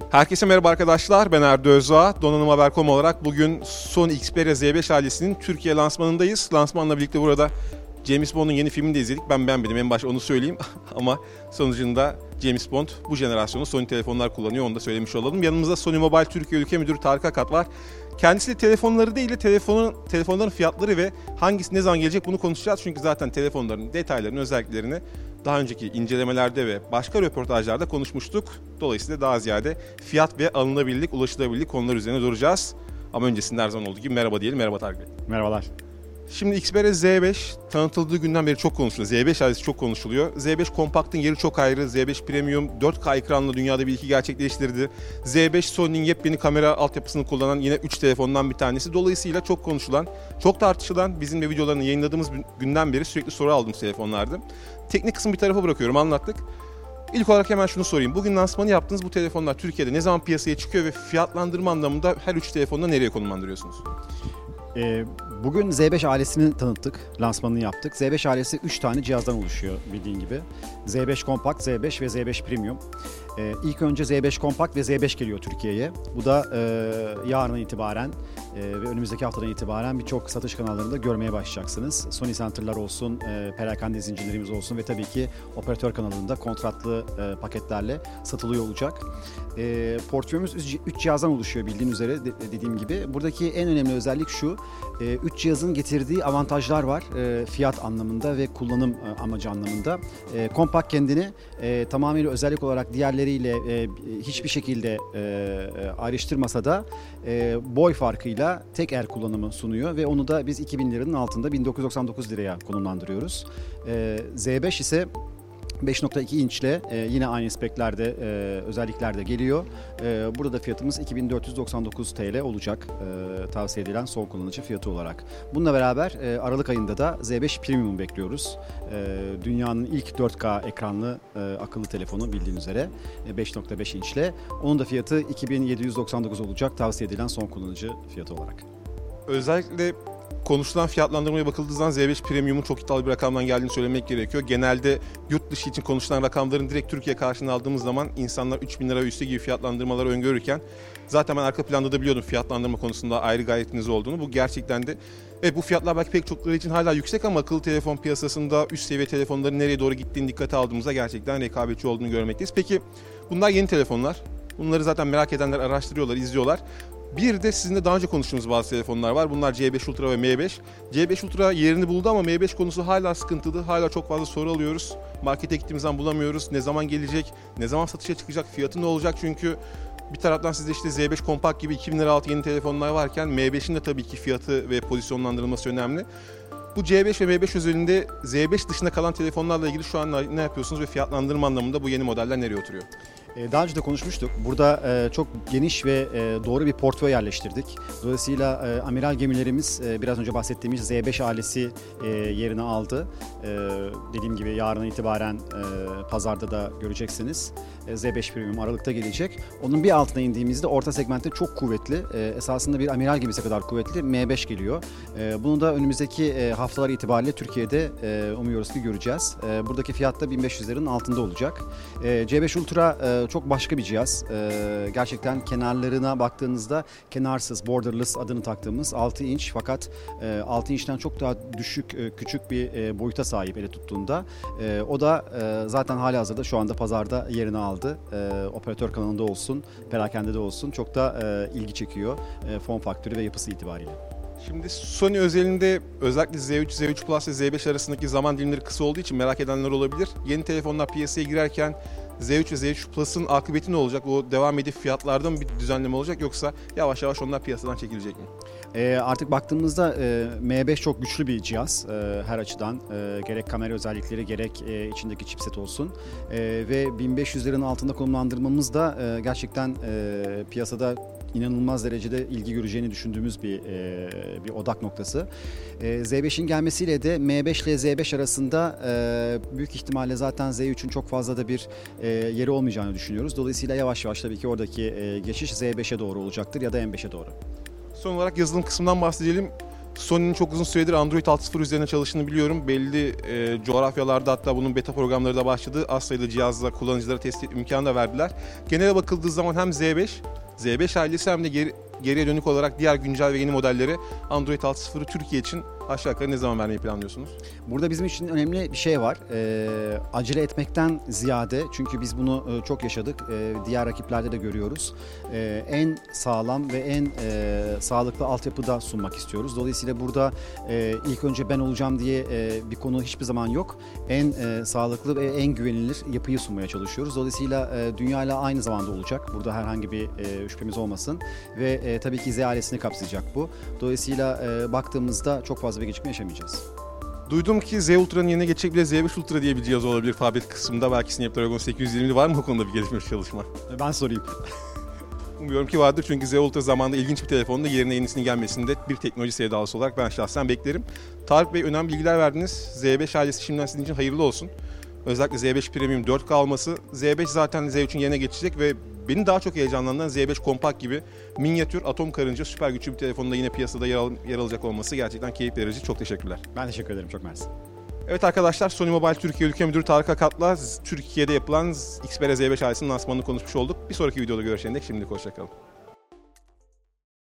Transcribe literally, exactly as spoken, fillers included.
Herkese merhaba arkadaşlar, ben Erdo Özağ. Donanım Haber nokta com olarak bugün Sony Xperia Z beş ailesinin Türkiye lansmanındayız. Lansmanla birlikte burada James Bond'un yeni filmini de izledik. Ben beğenmedim, en başta onu söyleyeyim. Ama sonucunda James Bond bu jenerasyonu Sony telefonlar kullanıyor, onu da söylemiş olalım. Yanımızda Sony Mobile Türkiye Ülke Müdürü Tarık Akat var. Kendisi de telefonları değil de telefonun, telefonların fiyatları ve hangisi ne zaman gelecek bunu konuşacağız. Çünkü zaten telefonların detaylarını, özelliklerini daha önceki incelemelerde ve başka röportajlarda konuşmuştuk. Dolayısıyla daha ziyade fiyat ve alınabilirlik, ulaşılabilirlik konular üzerine duracağız. Ama öncesinde her zaman olduğu gibi merhaba diyelim. Merhaba Tarık Bey. Merhabalar. Şimdi Xperia Z beş tanıtıldığı günden beri çok konuşuluyor. Z beş ailesi çok konuşuluyor. Z beş Compakt'ın yeri çok ayrı. Z beş Premium dört K ekranla dünyada bir ilki gerçekleştirdi. Z beş Sony'nin yepyeni kamera altyapısını kullanan yine üç telefondan bir tanesi. Dolayısıyla çok konuşulan, çok tartışılan, bizim de videolarını yayınladığımız günden beri sürekli soru aldığımız telefonlardı. Teknik kısmı bir tarafa bırakıyorum, anlattık. İlk olarak hemen şunu sorayım. Bugün lansmanı yaptığınız bu telefonlar Türkiye'de ne zaman piyasaya çıkıyor ve fiyatlandırma anlamında her üç telefonda nereye konumlandırıyorsunuz? Ee, bugün Z beş ailesini tanıttık, lansmanını yaptık. Z beş ailesi üç tane cihazdan oluşuyor bildiğin gibi. Z beş Compact, Z beş ve Z beş Premium. Ee, ilk önce Z beş Compact ve Z beş geliyor Türkiye'ye. Bu da e, yarından itibaren e, ve önümüzdeki haftadan itibaren birçok satış kanallarında görmeye başlayacaksınız. Sony Center'lar olsun, e, perakende zincirlerimiz olsun ve tabii ki operatör kanalında kontratlı e, paketlerle satılıyor olacak. E, portföyümüz üç cihazdan oluşuyor bildiğin üzere de, dediğim gibi. Buradaki en önemli özellik şu, üç cihazın getirdiği avantajlar var e, fiyat anlamında ve kullanım e, amacı anlamında. E, Compact kendini e, tamamıyla özellik olarak diğerleriyle e, hiçbir şekilde e, ayrıştırmasa da e, boy farkıyla tek er kullanımı sunuyor ve onu da biz iki bin liranın altında bin dokuz yüz doksan dokuz liraya konumlandırıyoruz. E, Z beş ise beş nokta iki inçle e, yine aynı speklerde, e, özelliklerde geliyor. E, burada da fiyatımız iki bin dört yüz doksan dokuz TL olacak e, tavsiye edilen son kullanıcı fiyatı olarak. Bununla beraber e, Aralık ayında da Z beş Premium bekliyoruz. E, dünyanın ilk dört K ekranlı e, akıllı telefonu bildiğin üzere e, beş nokta beş inçle. Onun da fiyatı iki bin yedi yüz doksan dokuz olacak tavsiye edilen son kullanıcı fiyatı olarak. Özellikle konuşulan fiyatlandırmaya bakıldığı zaman Z beş Premium'un çok iddialı bir rakamdan geldiğini söylemek gerekiyor. Genelde yurt dışı için konuşulan rakamların direkt Türkiye karşılığında aldığımız zaman insanlar üç bin lira üstü gibi fiyatlandırmaları öngörürken zaten ben arka planda da biliyordum fiyatlandırma konusunda ayrı gayretiniz olduğunu. Bu gerçekten de evet, bu fiyatlar belki pek çokları için hala yüksek ama akıllı telefon piyasasında üst seviye telefonların nereye doğru gittiğini dikkate aldığımızda gerçekten rekabetçi olduğunu görmekteyiz. Peki bunlar yeni telefonlar. Bunları zaten merak edenler araştırıyorlar, izliyorlar. Bir de sizinle daha önce konuştuğumuz bazı telefonlar var. Bunlar C beş Ultra ve M beş. C beş Ultra yerini buldu ama M beş konusu hala sıkıntılı. Hala çok fazla soru alıyoruz. Markete gittiğimiz zaman bulamıyoruz. Ne zaman gelecek, ne zaman satışa çıkacak, fiyatı ne olacak? Çünkü bir taraftan sizde işte Z beş Compact gibi iki bin lira altı yeni telefonlar varken M beşin de tabii ki fiyatı ve pozisyonlandırılması önemli. Bu C beş ve M beş özelinde Z beş dışında kalan telefonlarla ilgili şu an ne yapıyorsunuz ve fiyatlandırma anlamında bu yeni modeller nereye oturuyor? Daha önce de konuşmuştuk. Burada e, çok geniş ve e, doğru bir portföy yerleştirdik. Dolayısıyla e, amiral gemilerimiz e, biraz önce bahsettiğimiz Z beş ailesi e, yerini aldı. E, dediğim gibi yarından itibaren e, pazarda da göreceksiniz. E, Z beş Premium Aralık'ta gelecek. Onun bir altına indiğimizde orta segmentte çok kuvvetli, e, esasında bir amiral gemisi kadar kuvvetli M beş geliyor. E, bunu da önümüzdeki e, haftalar itibariyle Türkiye'de e, umuyoruz ki göreceğiz. E, buradaki fiyat da bin beş yüz liranın altında olacak. E, C beş Ultra e, çok başka bir cihaz. Ee, gerçekten kenarlarına baktığınızda kenarsız, borderless adını taktığımız altı inç fakat e, altı inçten çok daha düşük, e, küçük bir e, boyuta sahip ele tuttuğunda. E, o da e, zaten halihazırda şu anda pazarda yerini aldı. E, operatör kanalında olsun, perakende de olsun çok da e, ilgi çekiyor e, form faktörü ve yapısı itibariyle. Şimdi Sony özelinde özellikle Z üç, Z üç Plus ve Z beş arasındaki zaman dilimleri kısa olduğu için merak edenler olabilir. Yeni telefonlar piyasaya girerken Z üç ve Z üç Plus'ın akıbeti ne olacak? O devam edip fiyatlarda mı bir düzenleme olacak yoksa yavaş yavaş onlar piyasadan çekilecek mi? E, artık baktığımızda e, M beş çok güçlü bir cihaz e, her açıdan. E, gerek kamera özellikleri gerek e, içindeki chipset olsun. E, ve bin beş yüz liranın altında konumlandırmamız da e, gerçekten e, piyasada inanılmaz derecede ilgi göreceğini düşündüğümüz bir e, bir odak noktası. E, Z beşin gelmesiyle de M beş ile Z beş arasında e, büyük ihtimalle zaten Z üçün çok fazla da bir e, yeri olmayacağını düşünüyoruz. Dolayısıyla yavaş yavaş tabii ki oradaki e, geçiş Z beşe doğru olacaktır ya da M beşe doğru. Son olarak yazılım kısmından bahsedelim. Sony'nin çok uzun süredir Android altı nokta sıfır üzerine çalıştığını biliyorum. Belli e, coğrafyalarda hatta bunun beta programları da başladı. Az sayıda cihazla kullanıcılara test etme imkanı da verdiler. Genele bakıldığı zaman hem Z beş, Z beş ailesi hem de geri, geriye dönük olarak diğer güncel ve yeni modelleri Android altı nokta sıfırı Türkiye için aşağı yukarı ne zaman vermeyi planlıyorsunuz? Burada bizim için önemli bir şey var. Ee, acele etmekten ziyade, çünkü biz bunu e, çok yaşadık. E, diğer rakiplerde de görüyoruz. E, en sağlam ve en e, sağlıklı altyapıda sunmak istiyoruz. Dolayısıyla burada e, ilk önce ben olacağım diye e, bir konu hiçbir zaman yok. En e, sağlıklı ve en güvenilir yapıyı sunmaya çalışıyoruz. Dolayısıyla e, dünyayla aynı zamanda olacak. Burada herhangi bir e, şüphemiz olmasın. Ve e, tabii ki Z ailesini kapsayacak bu. Dolayısıyla e, baktığımızda çok fazla bir gecikme yaşamayacağız. Duydum ki Z Ultra'nın yerine geçecek bile Z beş Ultra diye bir cihaz olabilir fabrik kısmında. Belki Snapdragon sekiz yüz yirmi var mı o konuda bir gelişmiş çalışma? Ben sorayım. Umuyorum ki vardır çünkü Z Ultra zamanında ilginç bir telefonda yerine yenisinin gelmesinde bir teknoloji sevdalısı olarak ben şahsen beklerim. Tarık Bey önemli bilgiler verdiniz. Z beş ailesi şimdiden sizin için hayırlı olsun. Özellikle Z beş Premium dört K alması. Z beş zaten Z üçün yerine geçecek ve beni daha çok heyecanlandıran Z beş Compact gibi minyatür, atom karınca, süper güçlü bir telefonda yine piyasada yer, al- yer alacak olması gerçekten keyif verici. Çok teşekkürler. Ben teşekkür ederim. Çok mersi. Evet arkadaşlar, Sony Mobile Türkiye Ülke Müdürü Tarık Akat'la Türkiye'de yapılan Xperia Z beş ailesinin lansmanını konuşmuş olduk. Bir sonraki videoda görüşene dek şimdilik hoşçakalın.